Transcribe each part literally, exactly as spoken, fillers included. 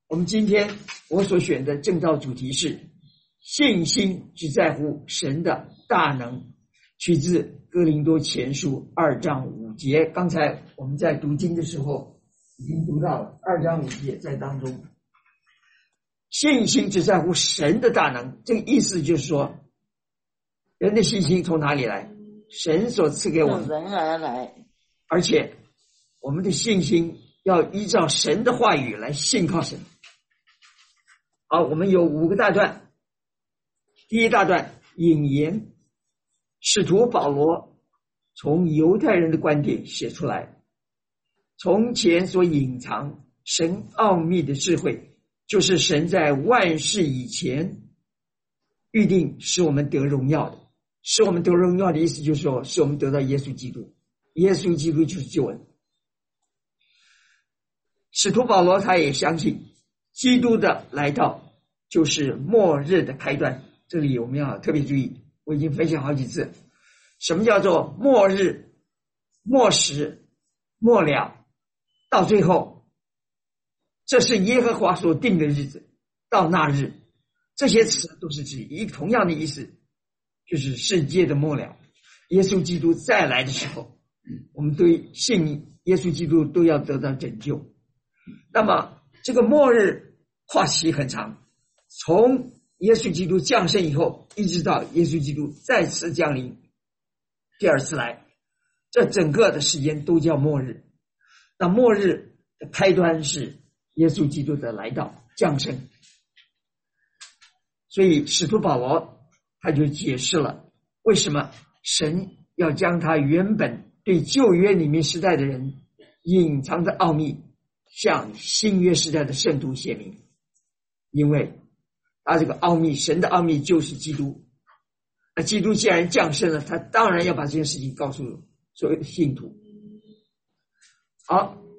我们今天我所选的正道主题是信心只在乎神的大能，取自哥林多前书二章五节。刚才我们在读经的时候已经读到了二章五节在当中，信心只在乎神的大能，这个意思就是说，人的信心从哪里来？神所赐给我们， 人而来， 而且我们的信心要依照神的话语来信靠神。好，我们有五个大段。第一大段引言，使徒保罗从犹太人的观点写出来，从前所隐藏神奥秘的智慧，就是神在万事以前预定使我们得荣耀的。使我们得荣耀的意思就是说，使我们得到耶稣基督，耶稣基督就是救恩。使徒保罗他也相信基督的来到就是末日的开端，这里我们要特别注意，我已经分享好几次，什么叫做末日、末时、末了，到最后，这是耶和华所定的日子，到那日，这些词都是指一同样的意思，就是世界的末了，耶稣基督再来的时候，我们对信耶稣基督都要得到拯救。那么这个末日跨期很长，从耶稣基督降生以后，一直到耶稣基督再次降临，第二次来，这整个的时间都叫末日。那末日的开端是耶稣基督的来到降生，所以使徒保罗他就解释了为什么神要将他原本对旧约里面时代的人隐藏的奥秘向新约时代的圣徒显明。因为他这个奥秘，神的奥秘就是基督，那基督既然降生了，他当然要把这件事情告诉所有的信徒。好，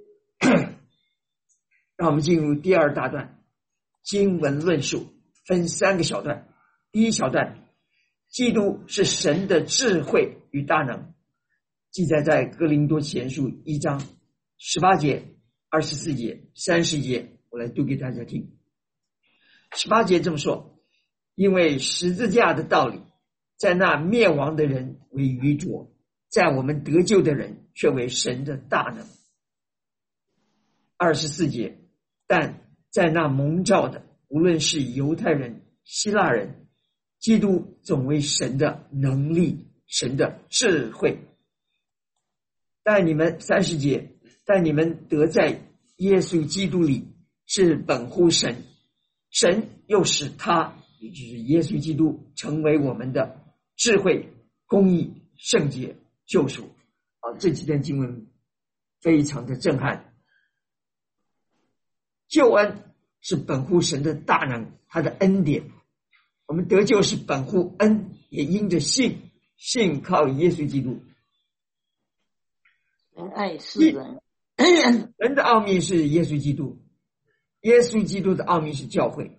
让我们进入第二大段经文论述，分三个小段。第一小段，基督是神的智慧与大能，记载在哥林多前书一章十八节、二十四节、三十节，我来读给大家听。十八节这么说，因为十字架的道理在那灭亡的人为愚拙，在我们得救的人却为神的大能。二十四节，但在那蒙召的，无论是犹太人、希腊人，基督总为神的能力，神的智慧。但你们三十节，但你们得在耶稣基督里是本乎神，神又使他，也就是耶稣基督，成为我们的智慧、公义、圣洁、救赎。啊，这几段经文非常的震撼。救恩是本乎神的大能，他的恩典。我们得救是本乎恩，也因着信，信靠耶稣基督。 人爱世人， 人的奥秘是耶稣基督，耶稣基督的奥秘是教会。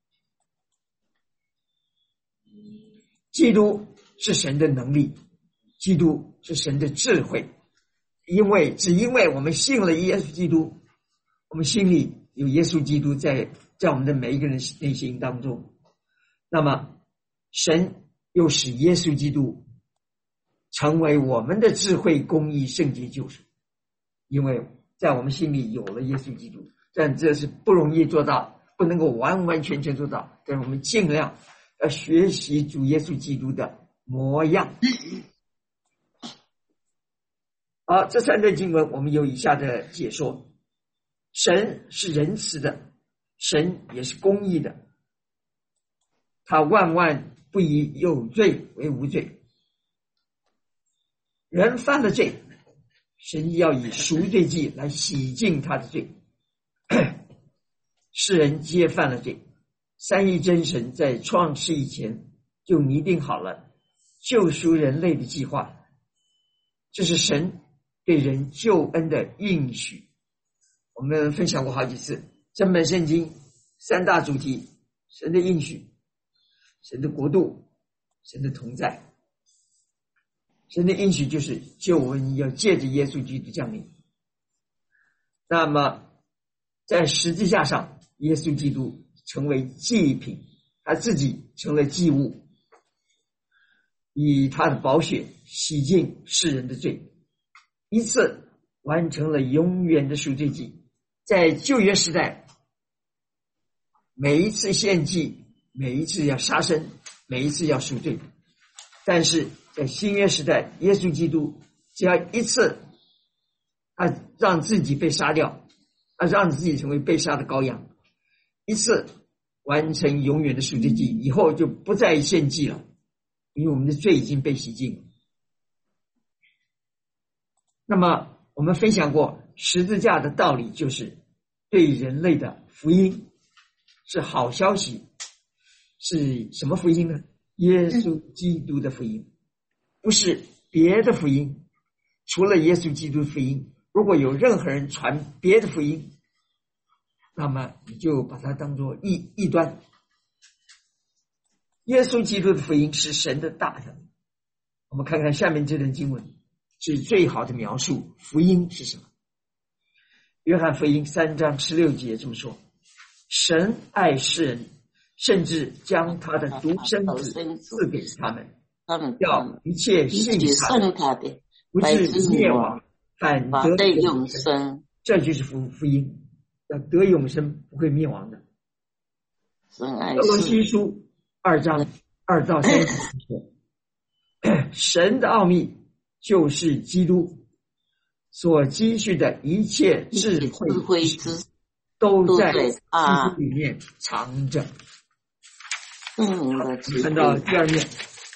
基督是神的能力，基督是神的智慧。因为只因为我们信了耶稣基督，我们心里有耶稣基督在在我们的每一个人内心当中，那么神又使耶稣基督成为我们的智慧、公义、圣洁、救赎。因为在我们心里有了耶稣基督，但这是不容易做到，不能够完完全全做到，但是我们尽量要学习主耶稣基督的模样。好，这三段经文我们有以下的解说。神是仁慈的，神也是公义的，他万万不以有罪为无罪。人犯了罪，神要以赎罪祭来洗净他的罪。世人皆犯了罪，三一真神在创世以前就拟定好了救赎人类的计划，这是神对人救恩的应许。我们分享过好几次，整本圣经三大主题：神的应许、神的国度、神的同在。神的应许就是救恩要借着耶稣基督降临。那么在十字架上， 耶稣基督成为祭品，他自己成了祭物，以他的宝血洗净世人的罪，一次完成了永远的赎罪祭。在旧约时代，每一次献祭，每一次要杀生，每一次要赎罪，但是在新约时代，耶稣基督只要一次他让自己被杀掉，他让自己成为被杀的羔羊，一次完成永远的赎罪祭，以后就不再献祭了，因为我们的罪已经被洗净了。那么我们分享过十字架的道理，就是对人类的福音，是好消息。是什么福音呢？耶稣基督的福音，不是别的福音。除了耶稣基督的福音，如果有任何人传别的福音，那么你就把它当作异异端。耶稣基督的福音是神的大能。我们看看下面这段经文，是最好的描述福音是什么。约翰福音三章十六节这么说：神爱世人，甚至将他的独生子赐给他们，要一切信他的不至灭亡，反得永生。这就是福福音，要得永生，不会灭亡的。哥罗西书二章二到三节说：神的奥秘就是基督，所积蓄的一切智慧之都在基督里面藏着。看到第二面，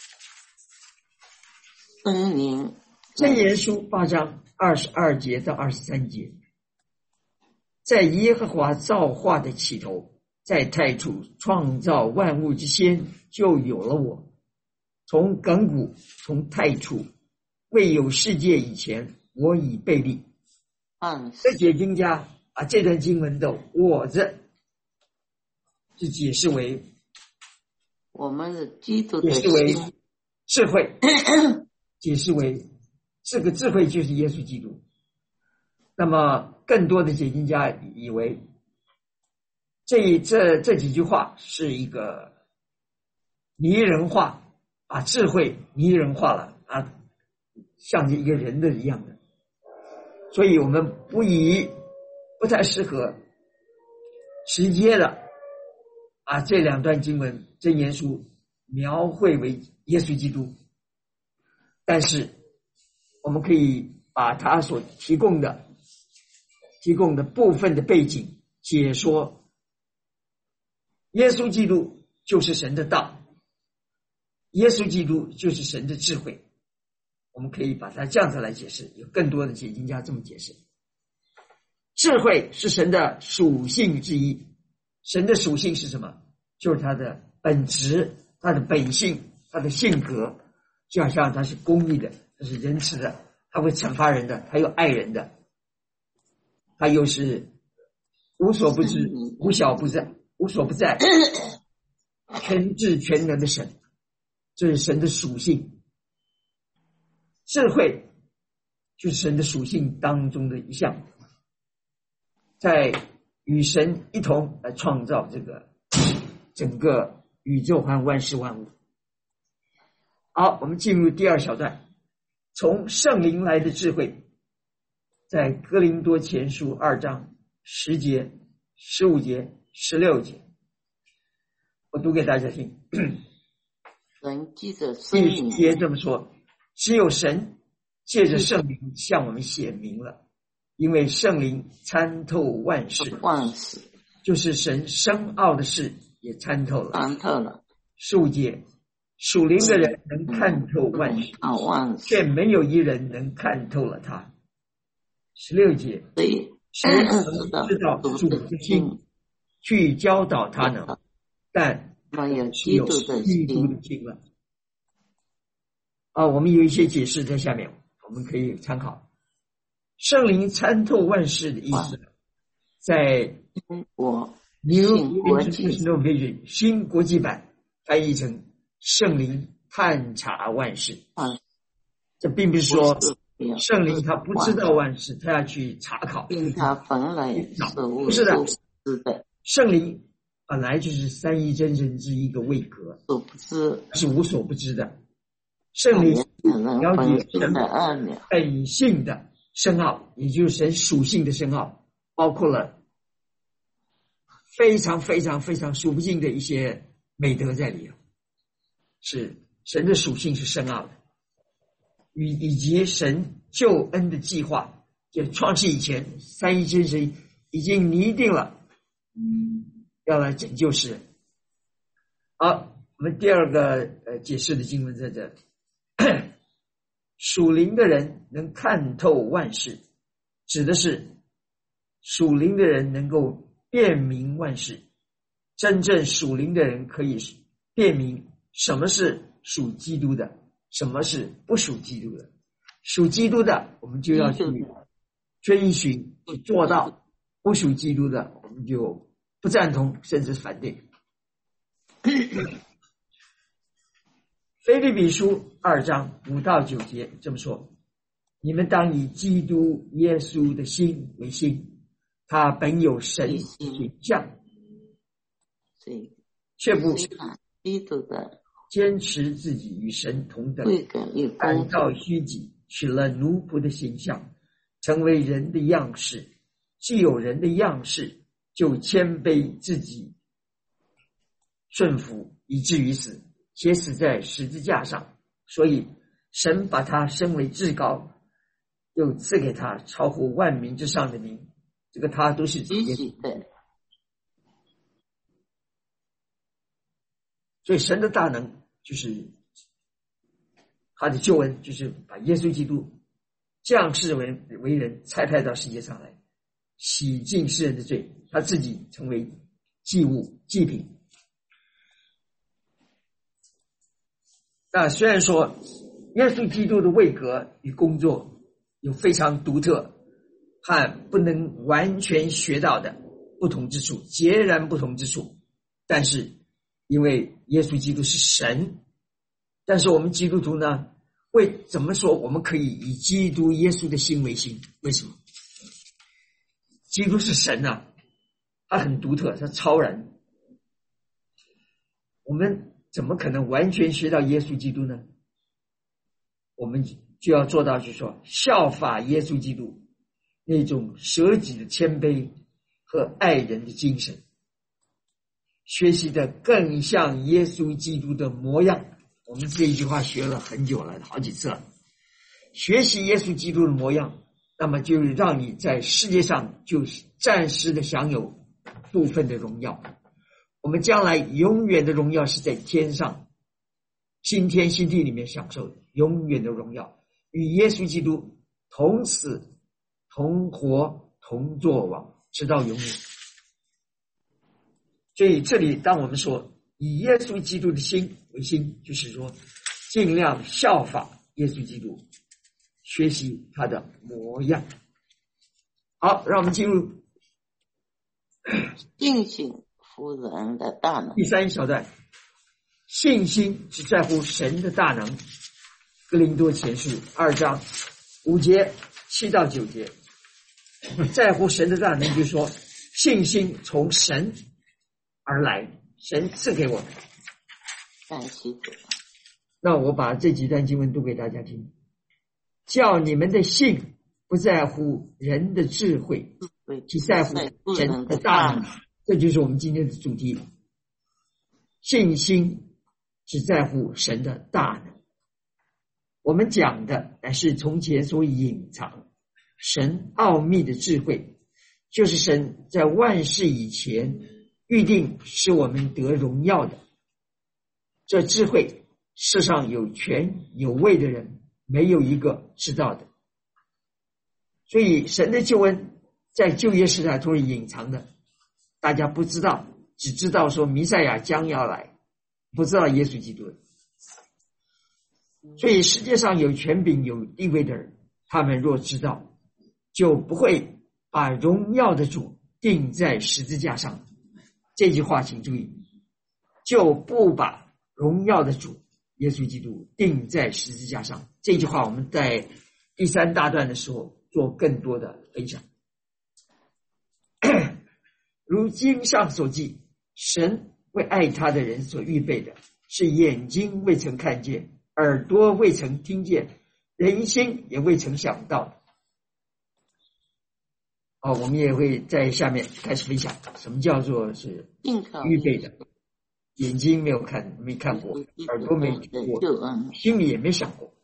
圣灵箴言书八章二十二节到二十三节，在耶和华造化的起头，在太初创造万物之先，就有了我。从亘古，从太初，未有世界以前，我已被立。 嗯， 这解经家把这段经文的我字是解释为我们的基督的解释为智慧，解释为这个智慧就是耶稣基督。那么更多的解经家以为这这这几句话是一个拟人化，把智慧拟人化了啊，像一个人的一样的，所以我们不以不太适合直接的啊这两段经文箴言书描绘为耶稣基督，但是我们可以把他所提供的提供的部分的背景解说，耶稣基督就是神的道，耶稣基督就是神的智慧。我们可以把它这样子来解释，有更多的解经家这么解释。智慧是神的属性之一，神的属性是什么？就是他的本质，他的本性，他的性格，就好像他是公义的，他是仁慈的，他会惩罚人的，他又爱人的，他又是无所不知，无小不在，无所不在，全智全能的神，这是神的属性。智慧就是神的属性当中的一项，在与神一同来创造这个整个宇宙和万事万物。好，我们进入第二小段，从圣灵来的智慧，在哥林多前书二章十节、十五节、十六节，我读给大家听。 人记着圣灵， 第一节这么说：只有神借着圣灵向我们显明了，因为圣灵参透万事， 万事就是神深奥的事也参透了。 参透了。 十五节，属灵的人能看透万事， 啊，万事却没有一人能看透了他。十六节，谁能知道主的心，去教导他呢？但没有只有基督的基督的心了。啊，我们有一些解释在下面，我们可以参考。圣灵参透万事的意思，在我 New 新国际 International Version 新国际版翻译成圣灵探查万事。 啊， 这并不是说不是圣灵他不知道万事，他要去查考， 因他本来是无不是的， 所知的。 圣灵本来就是三一真神之一个位格， 所不知是无所不知的。圣灵了解神本性的深奥，也就是神属性的深奥，包括了非常非常非常数不尽的一些美德在里头，是神的属性是深奥的，以以及神救恩的计划，就创世以前三一真神已经拟定了要来拯救世人。好，我们第二个呃解释的经文在这，属灵的人能看透万事，指的是属灵的人能够辨明万事。真正属灵的人可以辨明什么是属基督的，什么是不属基督的。属基督的我们就要去遵循去做到，不属基督的我们就不赞同甚至反对。腓立比书二章五到九节这么说：你们当以基督耶稣的心为心，他本有神形象，却不基督的坚持自己与神同等，反倒虚己，取了奴仆的形象，成为人的样式。既有人的样式，就谦卑自己，顺服，以至于死，且死在十字架上。所以神把他升为至高，又赐给他超乎万民之上的名。这个他都是耶稣。所以神的大能就是他的救恩，就是把耶稣基督降世为为人，差派到世界上来，洗净世人的罪，他自己成为祭物祭品。那虽然说耶稣基督的位格与工作有非常独特和不能完全学到的不同之处，截然不同之处，但是因为耶稣基督是神，但是我们基督徒呢，为怎么说我们可以以基督耶稣的心为心？为什么？基督是神啊，他很独特，他超然，我们怎么可能完全学到耶稣基督呢？我们就要做到就是说效法耶稣基督那种舍己的谦卑和爱人的精神，学习的更像耶稣基督的模样。我们这一句话学了很久了，好几次了。学习耶稣基督的模样，那么就让你在世界上就暂时的享有部分的荣耀。我们将来永远的荣耀是在天上，新天新地里面享受永远的荣耀，与耶稣基督同死同活同作王，直到永远。所以这里当我们说以耶稣基督的心为心，就是说尽量效法耶稣基督，学习他的模样。好，让我们进入信心服人的大能。 第三小段，信心只在乎神的大能。哥林多前书二章五节七到九节，在乎神的大能，就是说信心从神而来，神赐给我们。 感谢主。 那我把这几段经文读给大家听，叫你们的信不在乎人的智慧，只在乎神的大能。这就是我们今天的主题，信心只在乎神的大能。我们讲的乃是从前所隐藏神奥秘的智慧，就是神在万事以前预定使我们得荣耀的。这智慧世上有权有位的人没有一个知道的，所以神的救恩在旧约时代都是隐藏的，大家不知道，只知道说弥赛亚将要来，不知道耶稣基督。所以世界上有权柄有地位的人，他们若知道，就不会把荣耀的主钉在十字架上。这句话请注意，就不把荣耀的主耶稣基督钉在十字架上。这句话我们在第三大段的时候做更多的分享。 如经上所记，神为爱他的人所预备的，是眼睛未曾看见，耳朵未曾听见，人心也未曾想到。哦，我们也会在下面开始分享什么叫做是预备的。眼睛没有看，没看过，耳朵没听过，心里也没想过。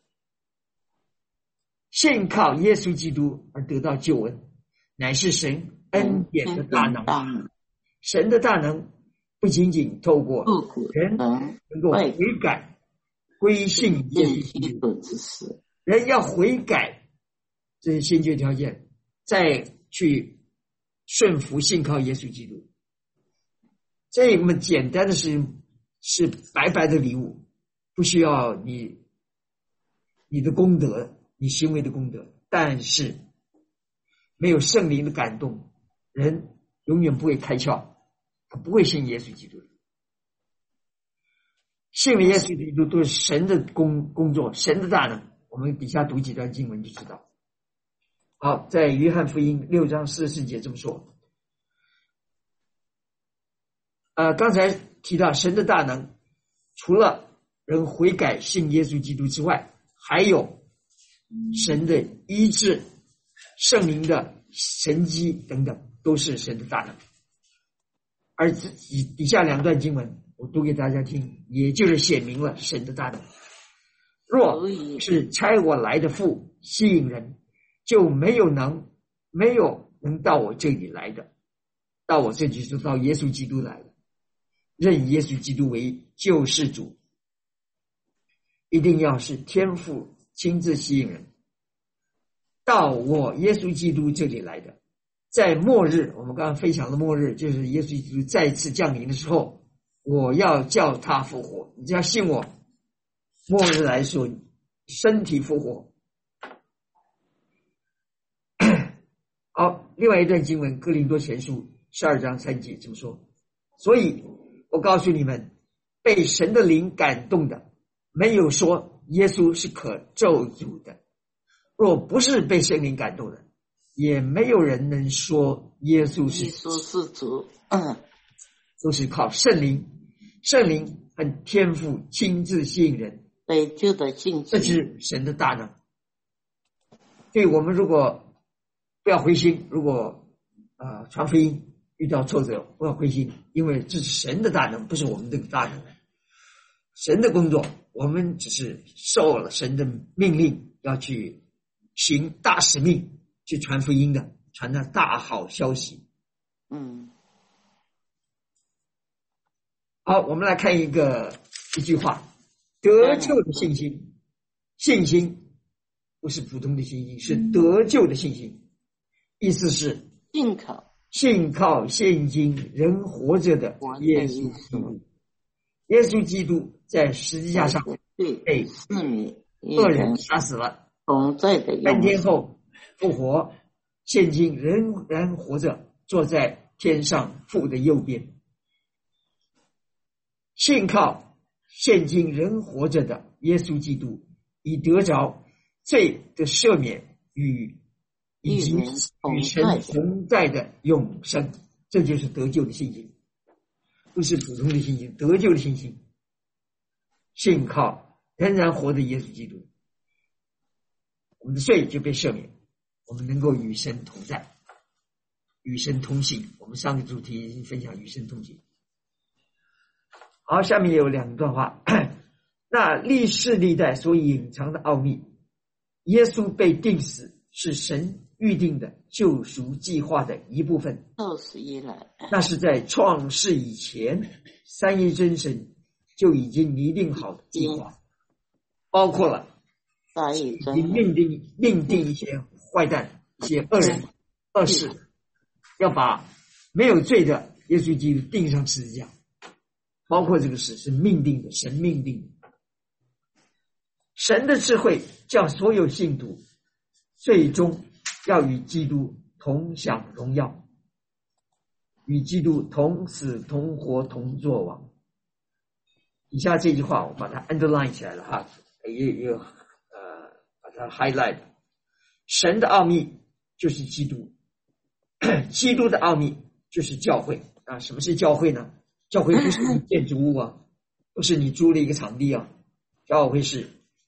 信靠耶稣基督而得到救恩，乃是神恩典的大能。神的大能不仅仅透过人能够悔改归信耶稣基督，人要悔改，这是先决条件，再去顺服信靠耶稣基督。这么简单的事情是白白的礼物，不需要你你的功德，你行为的功德，但是没有圣灵的感动，人永远不会开窍，他不会信耶稣基督。信了耶稣基督都是神的工工作，神的大能。我们底下读几段经文就知道。好，在约翰福音六章四十四节这么说。呃，刚才提到神的大能，除了人悔改信耶稣基督之外，还有神的医治、圣灵的神迹等等，都是神的大能。而底底下两段经文我读给大家听，也就是显明了神的大能。若是差我来的父吸引人，就没有能没有能到我这里来的，到我这里就到耶稣基督来了。认耶稣基督为救世主，一定要是天父亲自吸引人到我耶稣基督这里来的。在末日，我们刚刚分享的末日，就是耶稣基督再次降临的时候，我要叫他复活。你只要信我，末日来说身体复活。好，另外一段经文哥林多前书十二章三节这么说，所以我告诉你们，被神的灵感动的，没有说耶稣是可咒诅的；若不是被圣灵感动的，也没有人能说耶稣是耶稣是主。嗯， 都是靠圣灵，圣灵和天父亲自吸引人， 被救的信这是神的大能。所以我们如果不要灰心，如果呃传福音遇到挫折，不要灰心，因为这是神的大能，不是我们的大能。神的工作，我们只是受了神的命令，要去行大使命，去传福音的，传的大好消息。 嗯， 好，我们来看一个一句话：得救的信心，信心不是普通的信心，是得救的信心。意思是信靠信靠现今人活着的耶稣基督。耶稣基督在十字架上被恶人杀死了， 同在的三天后复活，现今仍然活着，坐在天上父的右边。信靠现今仍活着的耶稣基督，已得着罪的赦免与以及与神同在的永生，这就是得救的信心，不是普通的信心，得救的信心。信靠仍然活的耶稣基督，我们的罪就被赦免，我们能够与神同在，与神同行。我们上个主题已经分享与神同行。好，下面有两段话。那历世历代所隐藏的奥秘，耶稣被钉死是神预定的救赎计划的一部分。 到死以来， 那是在创世以前，三一真神就已经拟定好的计划，包括了已经命定命定一些坏蛋、一些恶人、恶事，要把没有罪的耶稣基督钉上十字架。包括这个事是命定的，神命定的。神的智慧叫所有信徒最终要与基督同享荣耀，与基督同死同活同作王。以下这句话我把它 underline 起来了哈，也也呃把它 highlight。神的奥秘就是基督，基督的奥秘就是教会啊。什么是教会呢？教会不是一个建筑物啊，不是你租了一个场地啊，教会是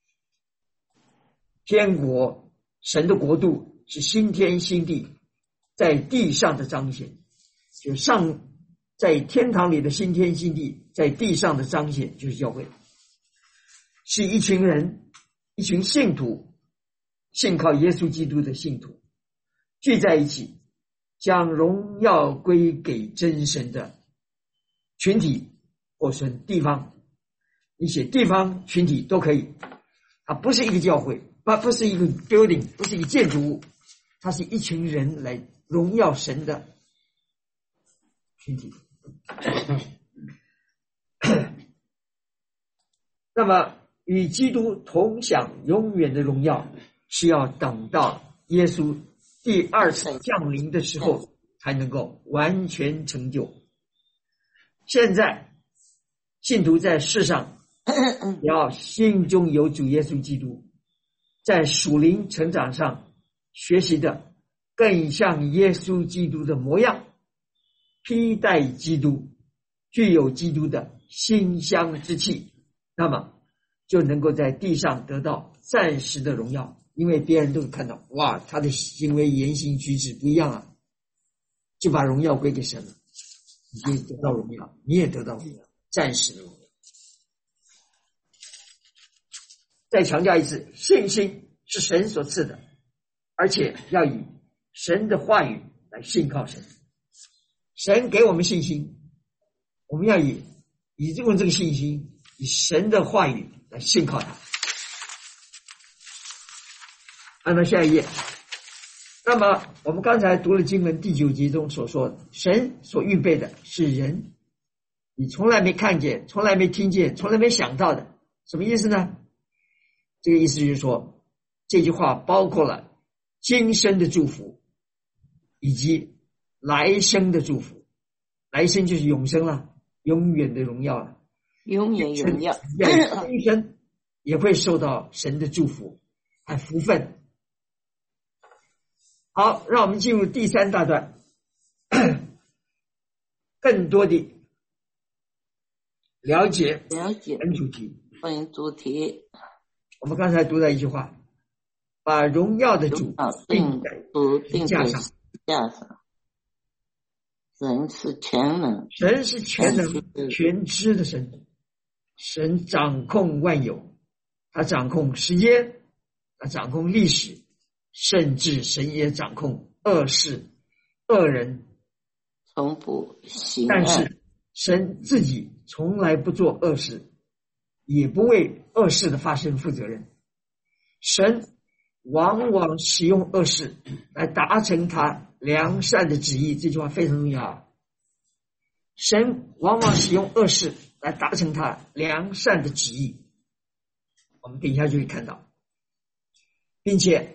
天国，神的国度是新天新地在地上的彰显，就上在天堂里的新天新地在地上的彰显，就是教会，是一群人，一群信徒，信靠耶稣基督的信徒聚在一起，将荣耀归给真神的群体或是地方，你写地方群体都可以，它不是一个教会，不不是一个 building， 不是一个建筑物，它是一群人来荣耀神的群体。那么与基督同享永远的荣耀，是要等到耶稣第二次降临的时候才能够完全成就。现在信徒在世上要心中有主耶稣基督，在属灵成长上学习的更像耶稣基督的模样，披戴基督，具有基督的馨香之气，那么就能够在地上得到暂时的荣耀。因为别人都看到，哇，他的行为言行举止不一样啊，就把荣耀归给神了，你就得到荣耀，你也得到荣耀，暂时的荣耀。再强调一次，信心是神所赐的，而且要以神的话语来信靠神。神给我们信心，我们要以以用这个信心，以神的话语来信靠他。按照下一页，那么我们刚才读了经文第九节中所说的，神所预备的是人你从来没看见，从来没听见，从来没想到的。什么意思呢？这个意思就是说，这句话包括了今生的祝福以及来生的祝福。来生就是永生了，永远的荣耀了， 永远荣耀。 今生也会受到神的祝福和福分。好，让我们进入第三大段，更多的了解了解本主题。 本主题， 我们刚才读到一句话，把荣耀的主定在主定架上。 架上。神是全能， 神是全能全知的神，神掌控万有，他掌控时间，他掌控历史，甚至神也掌控恶事、恶人。 从不行恶。 但是神自己从来不做恶事，也不为恶事的发生负责任。神往往使用恶事来达成他良善的旨意，这句话非常重要啊！神往往使用恶事来达成他良善的旨意，我们等一下就会看到，并且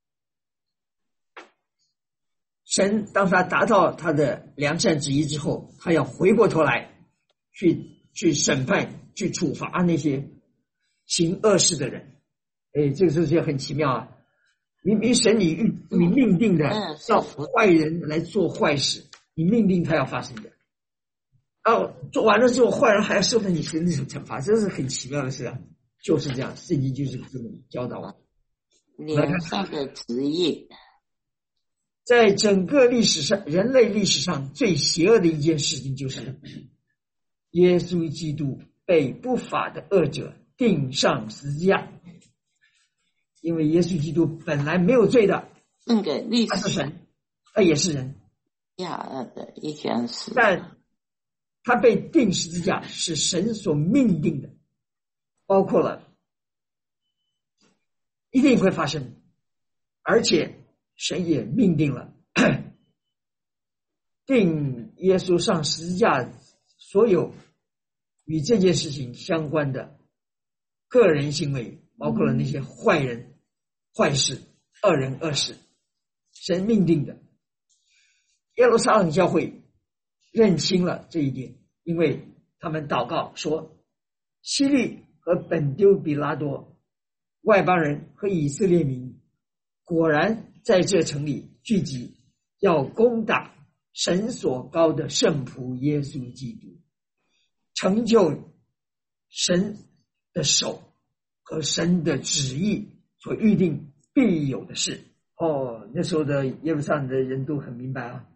神当他达到他的良善旨意之后，他要回过头来去去审判、去处罚那些行恶事的人。哎，这个事情很奇妙啊！明明神你你命定的要坏人来做坏事，你命定他要发生的，哦，做完了之后，坏人还要受到你神的惩罚，这是很奇妙的事啊！就是这样，圣经就是这么教导我。 良善的旨意， 在整个历史上，人类历史上最邪恶的一件事情，就是耶稣基督被不法的恶者钉上十字架。因为耶稣基督本来没有罪的， 那个历史他是神，他也是人， 亚恶的一件事， 但他被钉十字架是神所命定的，包括了一定会发生，而且神也命定了钉耶稣上十字架所有与这件事情相关的个人行为，包括了那些坏人、坏事、恶人、恶事，神命定的。耶路撒冷教会认清了这一点，因为他们祷告说，希律和本丢比拉多、外邦人和以色列民果然在这城里聚集，要攻打神所膏的圣仆耶稣基督，成就神的手和神的旨意所预定必有的事。哦，那时候的耶路撒冷的人都很明白啊，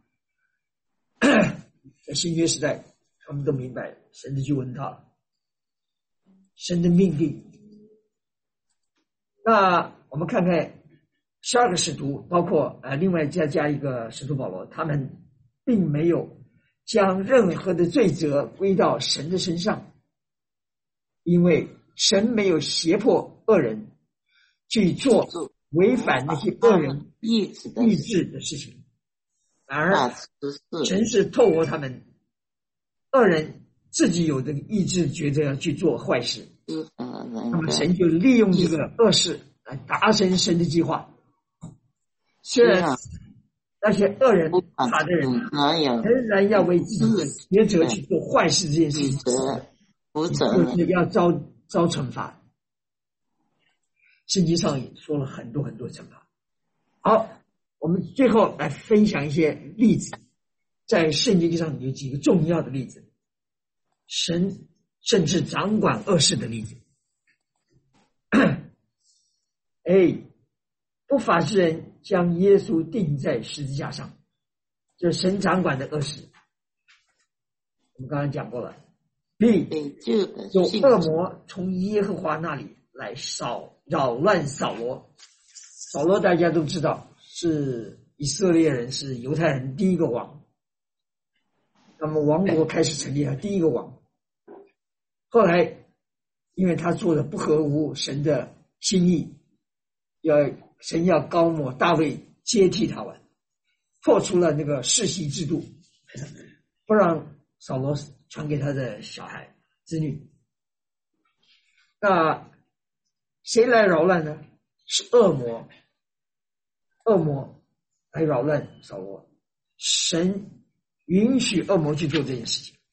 在新约时代他们都明白神的救恩到了，神的命令。那我们看看十二个使徒，包括呃另外再加一个使徒保罗，他们并没有将任何的罪责归到神的身上，因为神没有胁迫恶人去做违反那些恶人意志的事情，反而神是透过他们恶人自己有这个意志，觉得要去做坏事，那么神就利用这个恶事来达成神的计划。虽然那些恶人法的人仍然要为自己的抉择去做坏事这件事情，就是要遭遭惩罚。圣经上也说了很多很多惩罚。好，我们最后来分享一些例子，在圣经上有几个重要的例子，神甚至掌管恶事的例子。哎，不法之人将耶稣钉在十字架上，这神掌管的恶事。我们刚刚讲过了。B， 有恶魔从耶和华那里来扫扰乱扫罗。扫罗大家都知道是以色列人，是犹太人第一个王，那么王国开始成立了，第一个王。后来因为他做的不合乎神的心意，要神要膏抹大卫接替他完，破除了那个世袭制度，不让扫罗传给他的小孩子女。那谁来扰乱呢？是恶魔，恶魔来扰乱扫罗，神允许恶魔去做这件事情。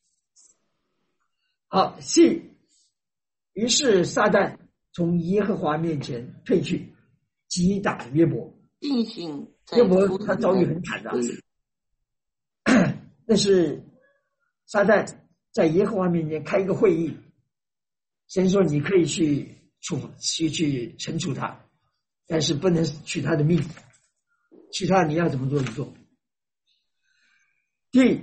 好 ，C， 于是撒旦从耶和华面前退去，击打约伯。约伯他遭遇很惨的，那是撒旦在耶和华面前开一个会议，神说你可以去处去去惩处他，但是不能取他的命，其他你要怎么做你做。第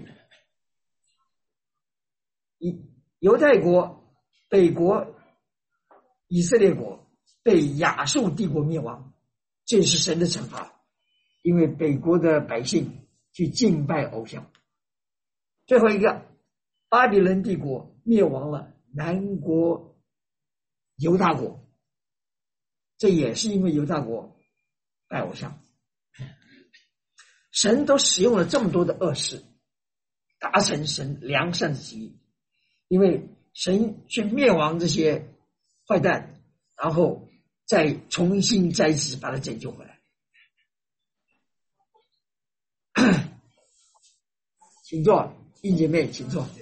一，犹太国、北国、以色列国被亚述帝国灭亡，这是神的惩罚，因为北国的百姓去敬拜偶像。最后一个，巴比伦帝国灭亡了南国犹大国，这也是因为犹大国拜偶像。神都使用了这么多的恶事，达成神良善的旨意，因为神去灭亡这些坏蛋，然后再重新栽植，把它拯救回来。请坐，弟姐妹，请坐。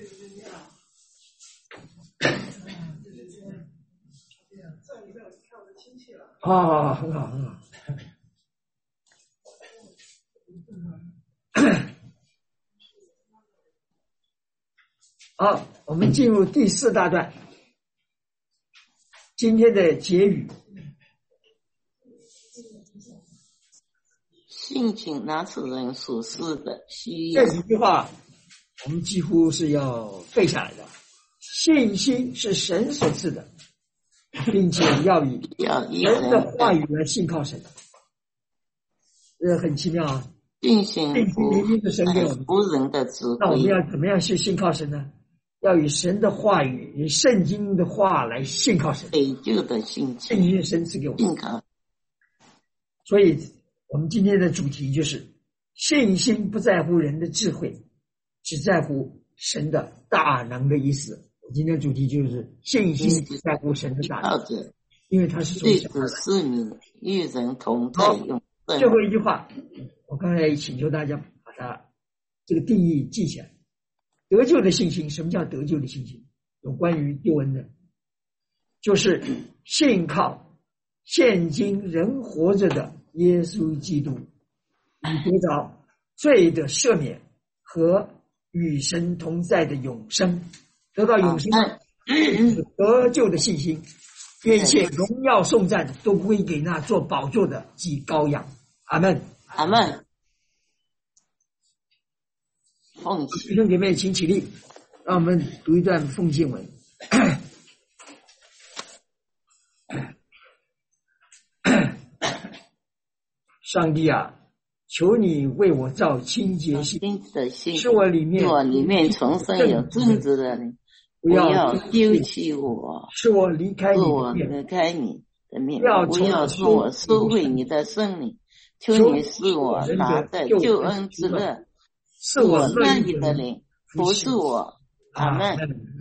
好好好，很好很好。好，我们进入第四大段，今天的结语。 性情拿此人所示的需要。 这几句话我们几乎是要背下来的。信心是神所赐的，并且要以人的话语来信靠神，这很奇妙啊！ 信心明明是神给我们无人的智慧， 那我们要怎么样去信靠神呢？要以神的话语、以圣经的话来信靠神， 得救的信圣经是神赐给我们。 靠。 所以我们今天的主题就是信心不在乎人的智慧，只在乎神的大能的意思。今天的主题就是信心不在乎神的大能，因为他是从小的是你与人同在用。 最后一句话，我刚才请求大家把它这个定义记起来。得救的信心，什么叫得救的信心？有关于救恩的，就是信靠现今人活着的耶稣基督，以得着罪的赦免和与神同在的永生，得到永生得救的信心，愿一切荣耀颂赞都归给那做宝座的及羔羊。阿们， 阿们。奉弟兄姐妹，请起立，让我们读一段奉献文。上帝啊，求你为我造清洁心，使我里面我里面重生有正直的灵，不要丢弃我， 使我离开你我离开你的面，不要从我收回你的圣灵。求你使我拿的救恩之乐，是我那里的灵，不是我。阿们。